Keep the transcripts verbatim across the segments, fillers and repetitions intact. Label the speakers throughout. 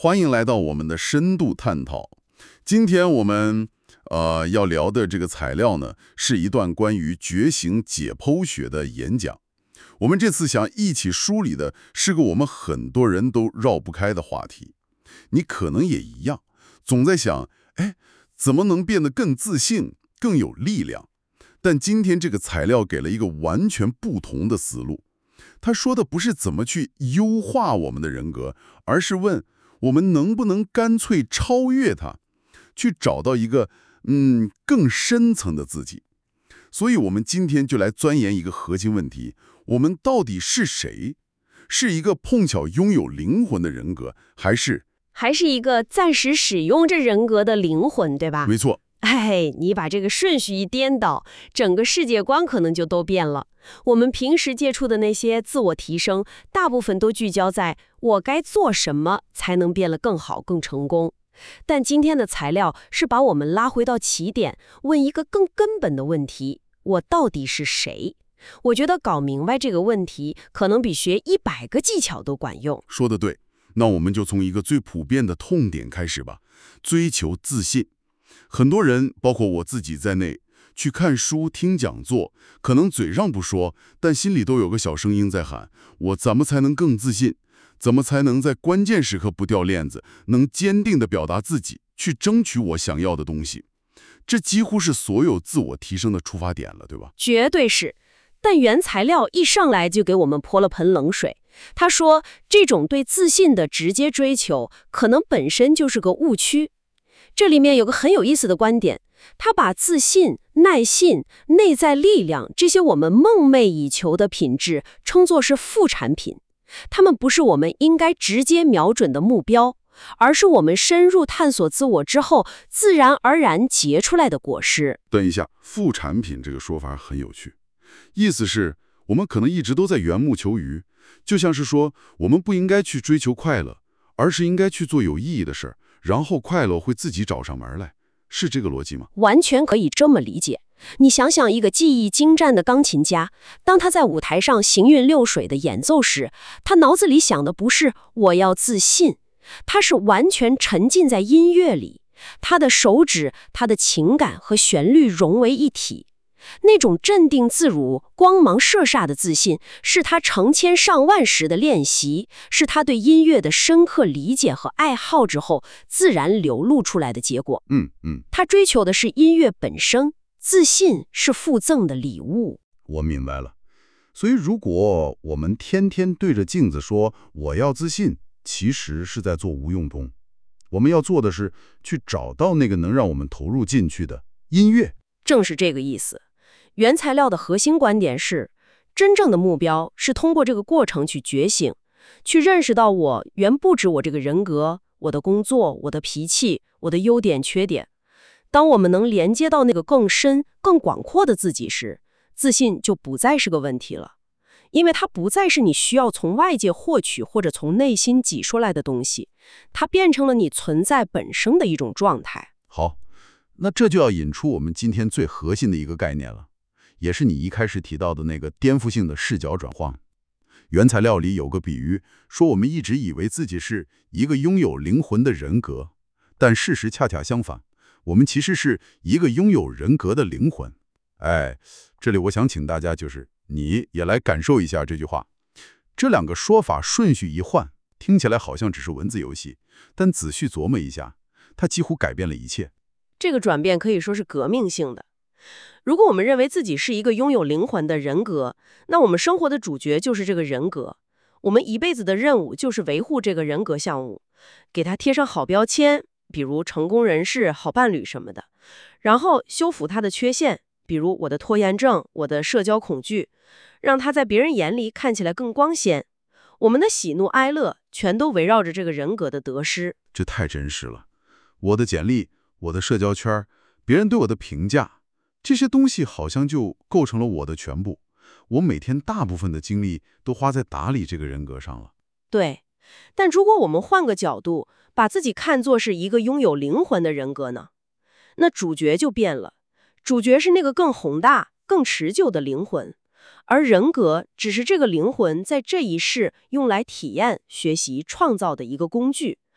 Speaker 1: 欢迎来到我们的深度探讨。今天我们呃要聊的这个材料呢，是一段关于觉醒解剖学的演讲。我们这次想一起梳理的是个我们很多人都绕不开的话题。你可能也一样，总在想，哎，怎么能变得更自信、更有力量？但今天这个材料给了一个完全不同的思路。他说的不是怎么去优化我们的人格，而是问我们能不能干脆超越它，去找到一个嗯更深层的自己。所以我们今天就来钻研一个核心问题：我们到底是谁？是一个碰巧拥有灵魂的人格，还是
Speaker 2: 还是一个暂时使用这人格的灵魂，对吧？
Speaker 1: 没错。
Speaker 2: 哎，你把这个顺序一颠倒，整个世界观可能就都变了。我们平时接触的那些自我提升，大部分都聚焦在我该做什么才能变得更好、更成功。但今天的材料是把我们拉回到起点，问一个更根本的问题：我到底是谁？我觉得搞明白这个问题，可能比学一百个技巧都管用。
Speaker 1: 说得对，那我们就从一个最普遍的痛点开始吧，追求自信。很多人，包括我自己在内，去看书、听讲座，可能嘴上不说，但心里都有个小声音在喊：我怎么才能更自信？怎么才能在关键时刻不掉链子，能坚定地表达自己，去争取我想要的东西？这几乎是所有自我提升的出发点了，对吧？
Speaker 2: 绝对是。但原材料一上来就给我们泼了盆冷水。他说，这种对自信的直接追求，可能本身就是个误区。这里面有个很有意思的观点，他把自信、耐性、内在力量这些我们梦寐以求的品质称作是副产品，它们不是我们应该直接瞄准的目标，而是我们深入探索自我之后自然而然结出来的果实。
Speaker 1: 等一下，副产品这个说法很有趣，意思是我们可能一直都在缘木求鱼，就像是说我们不应该去追求快乐，而是应该去做有意义的事儿，然后快乐会自己找上门来，是这个逻辑吗？
Speaker 2: 完全可以这么理解。你想想，一个技艺精湛的钢琴家，当他在舞台上行云流水的演奏时，他脑子里想的不是我要自信，他是完全沉浸在音乐里，他的手指、他的情感和旋律融为一体。那种镇定自如、光芒射煞的自信，是他成千上万时的练习，是他对音乐的深刻理解和爱好之后自然流露出来的结果。
Speaker 1: 嗯嗯，
Speaker 2: 他追求的是音乐本身，自信是附赠的礼物。
Speaker 3: 我明白了。所以如果我们天天对着镜子说我要自信，其实是在做无用功。我们要做的是去找到那个能让我们投入进去的音乐。
Speaker 2: 正是这个意思。原材料的核心观点是，真正的目标是通过这个过程去觉醒，去认识到我原不止我这个人格、我的工作、我的脾气、我的优点缺点。当我们能连接到那个更深、更广阔的自己时，自信就不再是个问题了，因为它不再是你需要从外界获取或者从内心挤出来的东西，它变成了你存在本身的一种状态。
Speaker 3: 好，那这就要引出我们今天最核心的一个概念了，也是你一开始提到的那个颠覆性的视角转换。原材料里有个比喻，说我们一直以为自己是一个拥有灵魂的人格，但事实恰恰相反，我们其实是一个拥有人格的灵魂。哎，这里我想请大家就是你也来感受一下这句话。这两个说法顺序一换，听起来好像只是文字游戏，但仔细琢磨一下，它几乎改变了一切。
Speaker 2: 这个转变可以说是革命性的。如果我们认为自己是一个拥有灵魂的人格，那我们生活的主角就是这个人格。我们一辈子的任务就是维护这个人格项目，给它贴上好标签，比如成功人士、好伴侣什么的，然后修复它的缺陷，比如我的拖延症、我的社交恐惧，让它在别人眼里看起来更光鲜。我们的喜怒哀乐全都围绕着这个人格的得失。
Speaker 3: 这太真实了。我的简历、我的社交圈、别人对我的评价，这些东西好像就构成了我的全部。我每天大部分的精力都花在打理这个人格上了。
Speaker 2: 对，但如果我们换个角度，把自己看作是一个拥有灵魂的人格呢？那主角就变了。主角是那个更宏大、更持久的灵魂，而人格只是这个灵魂在这一世用来体验、学习、创造的一个工具，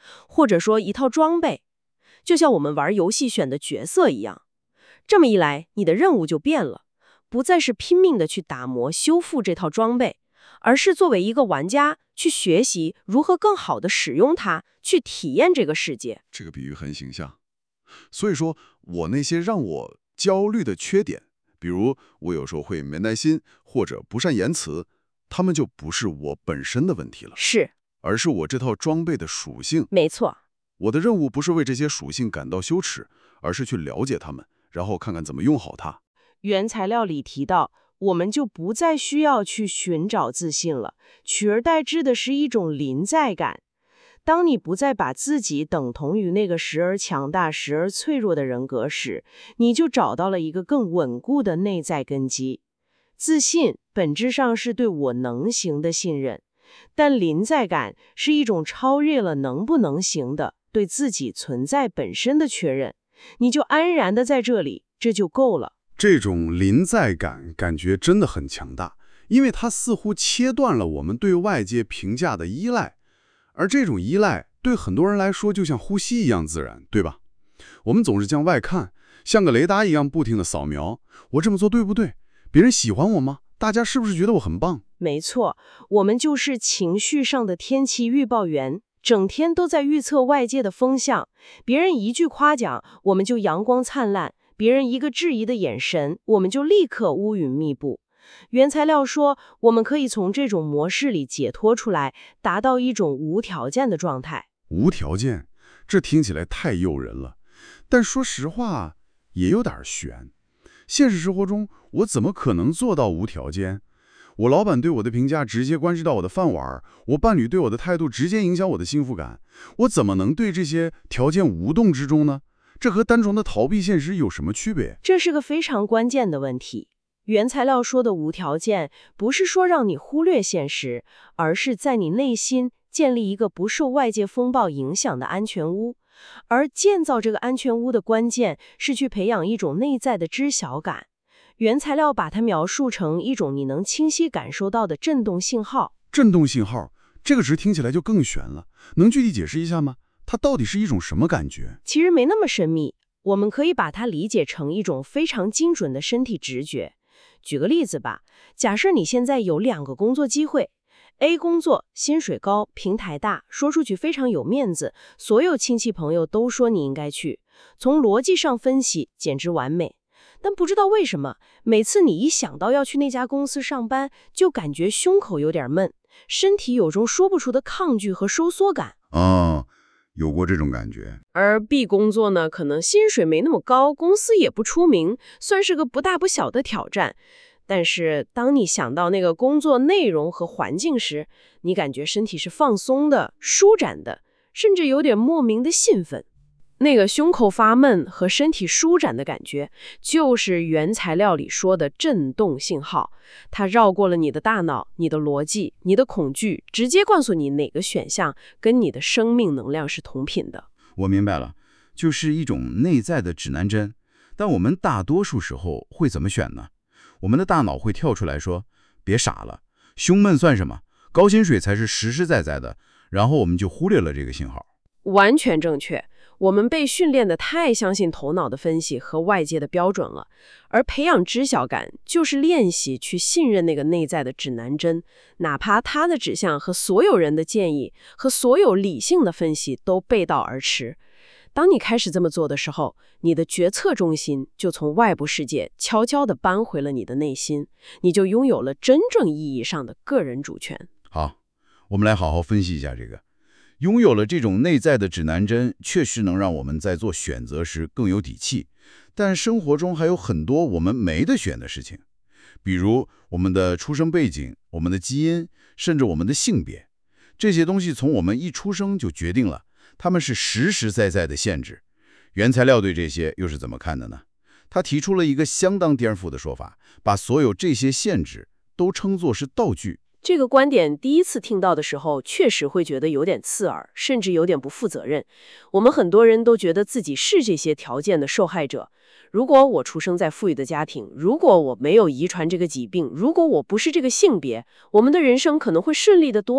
Speaker 2: 或者说一套装备，就像我们玩游戏选的角色一样。这么一来，你的任务就变了，不再是拼命的去打磨修复这套装备，而是作为一个玩家去学习如何更好的使用它，去体验这个世界。
Speaker 3: 这个比喻很形象。所以说，我那些让我焦虑的缺点，比如我有时候会没耐心或者不善言辞，他们就不是我本身的问题了，
Speaker 2: 是，
Speaker 3: 而是我这套装备的属性。
Speaker 2: 没错。
Speaker 3: 我的任务不是为这些属性感到羞耻，而是去了解它们，然后看看怎么用好它。
Speaker 4: 原材料里提到，我们就不再需要去寻找自信了，取而代之的是一种临在感。当你不再把自己等同于那个时而强大、时而脆弱的人格时，你就找到了一个更稳固的内在根基。自信本质上是对我能行的信任，但临在感是一种超越了能不能行的对自己存在本身的确认。你就安然的在这里，这就够了。
Speaker 3: 这种临在感感觉真的很强大，因为它似乎切断了我们对外界评价的依赖。而这种依赖对很多人来说就像呼吸一样自然，对吧？我们总是向外看，像个雷达一样不停地扫描，我这么做对不对？别人喜欢我吗？大家是不是觉得我很棒？
Speaker 4: 没错，我们就是情绪上的天气预报员，整天都在预测外界的风向。别人一句夸奖，我们就阳光灿烂；别人一个质疑的眼神，我们就立刻乌云密布。原材料说，我们可以从这种模式里解脱出来，达到一种无条件的状态。
Speaker 3: 无条件，这听起来太诱人了，但说实话也有点悬。现实生活中，我怎么可能做到无条件？我老板对我的评价直接关系到我的饭碗，我伴侣对我的态度直接影响我的幸福感，我怎么能对这些条件无动之衷呢？这和单纯的逃避现实有什么区别？
Speaker 4: 这是个非常关键的问题。原材料说的无条件，不是说让你忽略现实，而是在你内心建立一个不受外界风暴影响的安全屋。而建造这个安全屋的关键，是去培养一种内在的知晓感。原材料把它描述成一种你能清晰感受到的振动信号。
Speaker 3: 振动信号，这个词听起来就更悬了，能具体解释一下吗？它到底是一种什么感觉？
Speaker 4: 其实没那么神秘，我们可以把它理解成一种非常精准的身体直觉。举个例子吧，假设你现在有两个工作机会， A 工作薪水高，平台大，说出去非常有面子，所有亲戚朋友都说你应该去，从逻辑上分析简直完美。但不知道为什么，每次你一想到要去那家公司上班，就感觉胸口有点闷，身体有种说不出的抗拒和收缩感。
Speaker 3: 哦，有过这种感觉。
Speaker 2: 而 B 工作呢，可能薪水没那么高，公司也不出名，算是个不大不小的挑战。但是当你想到那个工作内容和环境时，你感觉身体是放松的、舒展的，甚至有点莫名的兴奋。那个胸口发闷和身体舒展的感觉，就是原材料里说的振动信号。它绕过了你的大脑、你的逻辑、你的恐惧，直接告诉你哪个选项跟你的生命能量是同频的。
Speaker 5: 我明白了，就是一种内在的指南针。但我们大多数时候会怎么选呢？我们的大脑会跳出来说，别傻了，胸闷算什么？高薪水才是实实在在的。然后我们就忽略了这个信号。
Speaker 2: 完全正确。我们被训练得太相信头脑的分析和外界的标准了，而培养知晓感就是练习去信任那个内在的指南针，哪怕它的指向和所有人的建议和所有理性的分析都背道而驰。当你开始这么做的时候，你的决策中心就从外部世界悄悄地搬回了你的内心，你就拥有了真正意义上的个人主权。
Speaker 5: 好，我们来好好分析一下这个。拥有了这种内在的指南针，确实能让我们在做选择时更有底气。但生活中还有很多我们没得选的事情，比如我们的出生背景、我们的基因，甚至我们的性别。这些东西从我们一出生就决定了，它们是实实在在的限制。原材料对这些又是怎么看的呢？他提出了一个相当颠覆的说法，把所有这些限制都称作是道具。
Speaker 2: 这个观点第一次听到的时候，确实会觉得有点刺耳，甚至有点不负责任。我们很多人都觉得自己是这些条件的受害者。如果我出生在富裕的家庭，如果我没有遗传这个疾病，如果我不是这个性别，我们的人生可能会顺利得多。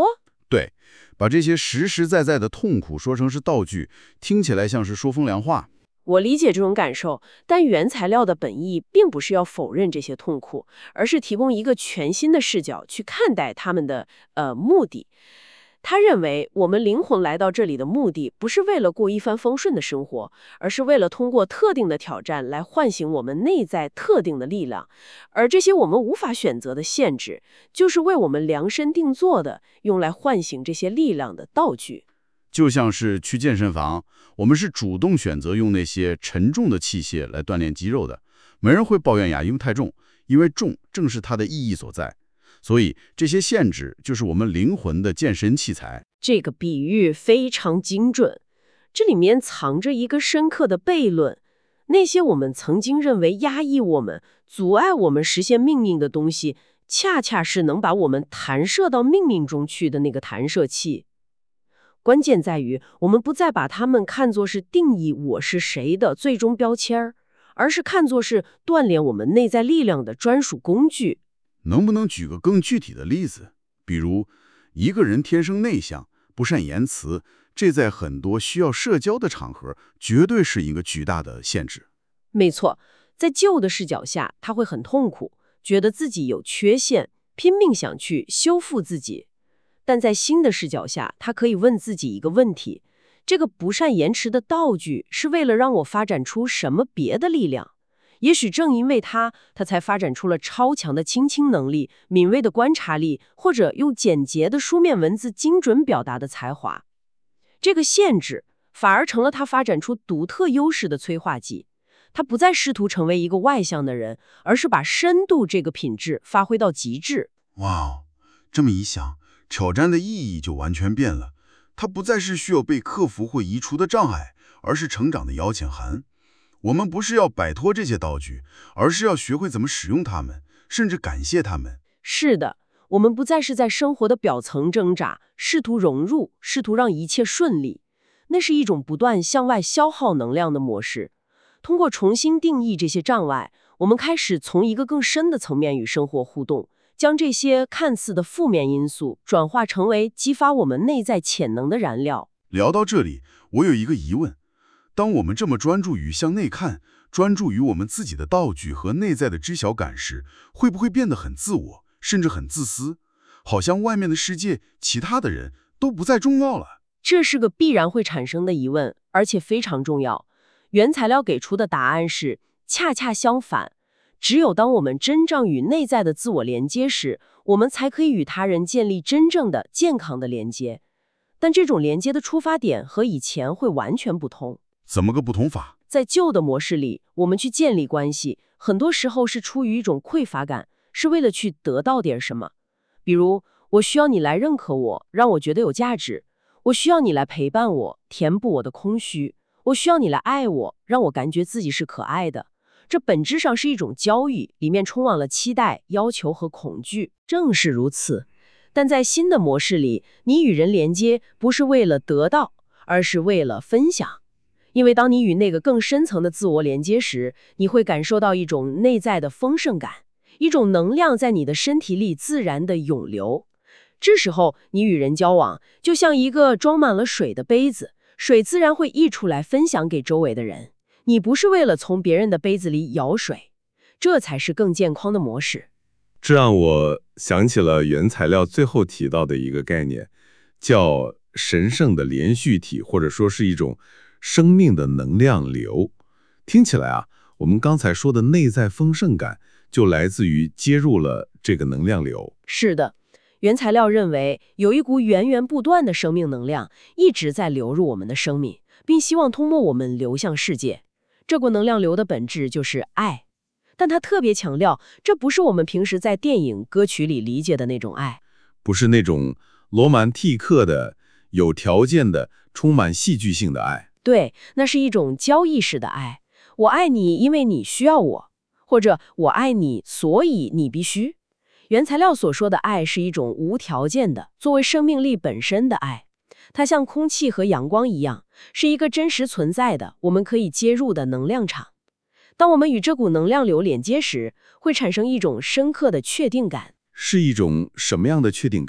Speaker 3: 对，把这些实实在在的痛苦说成是道具，听起来像是说风凉话。
Speaker 2: 我理解这种感受，但原材料的本意并不是要否认这些痛苦，而是提供一个全新的视角去看待他们的呃目的。他认为，我们灵魂来到这里的目的不是为了过一帆风顺的生活，而是为了通过特定的挑战来唤醒我们内在特定的力量。而这些我们无法选择的限制，就是为我们量身定做的，用来唤醒这些力量的道具。
Speaker 3: 就像是去健身房，我们是主动选择用那些沉重的器械来锻炼肌肉的，没人会抱怨哑铃太重，因为重正是它的意义所在。所以这些限制就是我们灵魂的健身器材。
Speaker 2: 这个比喻非常精准，这里面藏着一个深刻的悖论。那些我们曾经认为压抑我们、阻碍我们实现命运的东西，恰恰是能把我们弹射到命运中去的那个弹射器。关键在于，我们不再把它们看作是定义我是谁的最终标签儿，而是看作是锻炼我们内在力量的专属工具。
Speaker 3: 能不能举个更具体的例子？比如，一个人天生内向，不善言辞，这在很多需要社交的场合，绝对是一个巨大的限制。
Speaker 2: 没错，在旧的视角下，他会很痛苦，觉得自己有缺陷，拼命想去修复自己。但在新的视角下，他可以问自己一个问题：这个不善言辞的道具是为了让我发展出什么别的力量？也许正因为它，他才发展出了超强的倾听能力、敏锐的观察力，或者用简洁的书面文字精准表达的才华。这个限制反而成了他发展出独特优势的催化剂。他不再试图成为一个外向的人，而是把深度这个品质发挥到极致。
Speaker 3: 哇，这么一想，挑战的意义就完全变了。它不再是需要被克服或移除的障碍，而是成长的邀请函。我们不是要摆脱这些道具，而是要学会怎么使用它们，甚至感谢它们。
Speaker 2: 是的，我们不再是在生活的表层挣扎，试图融入，试图让一切顺利。那是一种不断向外消耗能量的模式。通过重新定义这些障碍，我们开始从一个更深的层面与生活互动，将这些看似的负面因素转化成为激发我们内在潜能的燃料。
Speaker 3: 聊到这里，我有一个疑问。当我们这么专注于向内看，专注于我们自己的道具和内在的知晓感时，会不会变得很自我，甚至很自私？好像外面的世界，其他的人都不再重要了。
Speaker 2: 这是个必然会产生的疑问，而且非常重要。原材料给出的答案是，恰恰相反。只有当我们真正与内在的自我连接时，我们才可以与他人建立真正的健康的连接。但这种连接的出发点和以前会完全不同。
Speaker 3: 怎么个不同法？
Speaker 2: 在旧的模式里，我们去建立关系，很多时候是出于一种匮乏感，是为了去得到点什么。比如，我需要你来认可我，让我觉得有价值；我需要你来陪伴我，填补我的空虚；我需要你来爱我，让我感觉自己是可爱的。这本质上是一种交易，里面充满了期待、要求和恐惧。正是如此，但在新的模式里，你与人连接不是为了得到，而是为了分享。因为当你与那个更深层的自我连接时，你会感受到一种内在的丰盛感，一种能量在你的身体里自然的涌流。这时候，你与人交往，就像一个装满了水的杯子，水自然会溢出来分享给周围的人。你不是为了从别人的杯子里舀水，这才是更健康的模式。
Speaker 6: 这让我想起了原材料最后提到的一个概念，叫神圣的连续体，或者说是一种生命的能量流。听起来啊，我们刚才说的内在丰盛感就来自于接入了这个能量流。
Speaker 2: 是的，原材料认为有一股源源不断的生命能量一直在流入我们的生命，并希望通过我们流向世界。这股能量流的本质就是爱，但他特别强调，这不是我们平时在电影、歌曲里理解的那种爱，
Speaker 6: 不是那种罗曼蒂克的、有条件的、充满戏剧性的爱。
Speaker 2: 对，那是一种交易式的爱。我爱你，因为你需要我，或者我爱你，所以你必须。原材料所说的爱是一种无条件的，作为生命力本身的爱。它像空气和阳光一样，是一个真实存在的、我们可以接入的能量场。当我们与这股能量流连接时，会产生一种深刻的确定感。
Speaker 6: 是一种什么样的确定感？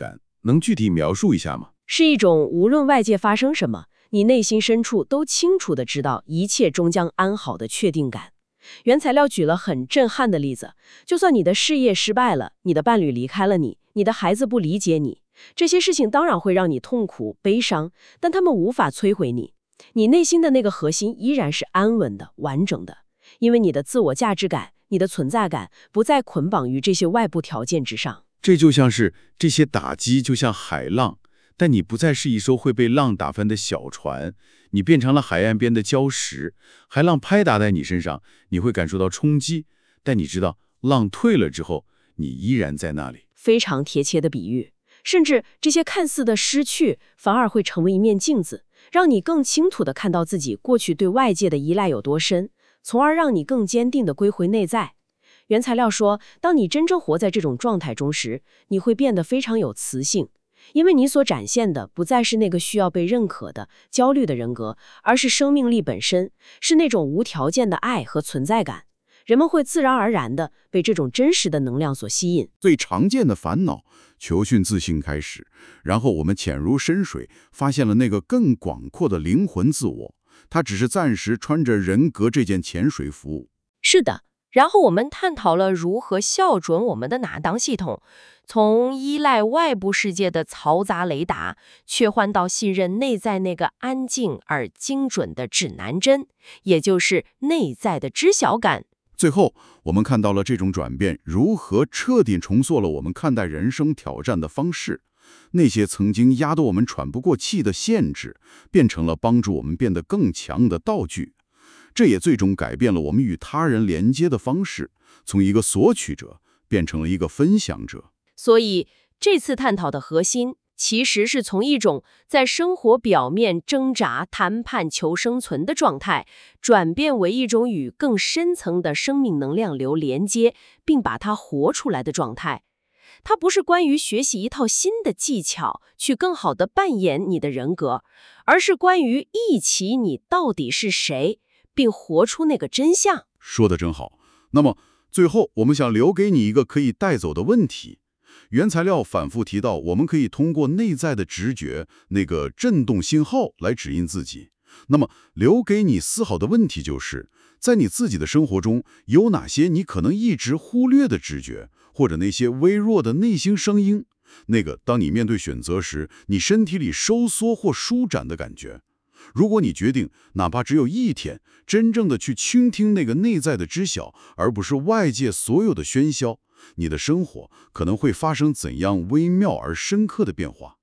Speaker 6: 能具体描述一下吗？
Speaker 2: 是一种无论外界发生什么，你内心深处都清楚地知道一切终将安好的确定感。原材料举了很震撼的例子，就算你的事业失败了，你的伴侣离开了你，你的孩子不理解你，这些事情当然会让你痛苦、悲伤，但他们无法摧毁你。你内心的那个核心依然是安稳的、完整的，因为你的自我价值感、你的存在感不再捆绑于这些外部条件之上。
Speaker 5: 这就像是这些打击就像海浪，但你不再是一艘会被浪打翻的小船，你变成了海岸边的礁石。海浪拍打在你身上，你会感受到冲击，但你知道浪退了之后，你依然在那里。
Speaker 2: 非常贴切的比喻，甚至这些看似的失去，反而会成为一面镜子，让你更清楚地看到自己过去对外界的依赖有多深，从而让你更坚定地归回内在。原材料说，当你真正活在这种状态中时，你会变得非常有磁性，因为你所展现的不再是那个需要被认可的焦虑的人格，而是生命力本身，是那种无条件的爱和存在感。人们会自然而然地被这种真实的能量所吸引。
Speaker 3: 最常见的烦恼，求寻自信开始，然后我们潜入深水，发现了那个更广阔的灵魂自我，它只是暂时穿着人格这件潜水服。
Speaker 2: 是的。然后我们探讨了如何校准我们的哪档系统，从依赖外部世界的嘈杂雷达，切换到信任内在那个安静而精准的指南针，也就是内在的知晓感。
Speaker 3: 最后，我们看到了这种转变如何彻底重塑了我们看待人生挑战的方式。那些曾经压得我们喘不过气的限制，变成了帮助我们变得更强的道具。这也最终改变了我们与他人连接的方式，从一个索取者变成了一个分享者。
Speaker 2: 所以，这次探讨的核心，其实是从一种在生活表面挣扎、谈判、求生存的状态，转变为一种与更深层的生命能量流连接，并把它活出来的状态。它不是关于学习一套新的技巧，去更好地扮演你的人格，而是关于忆起你到底是谁，并活出那个真相。
Speaker 3: 说得真好。那么最后，我们想留给你一个可以带走的问题。原材料反复提到，我们可以通过内在的直觉，那个震动信号来指引自己。那么留给你思考的问题就是，在你自己的生活中，有哪些你可能一直忽略的直觉，或者那些微弱的内心声音，那个当你面对选择时，你身体里收缩或舒展的感觉。如果你决定哪怕只有一天，真正的去倾听那个内在的知晓，而不是外界所有的喧嚣，你的生活可能会发生怎样微妙而深刻的变化。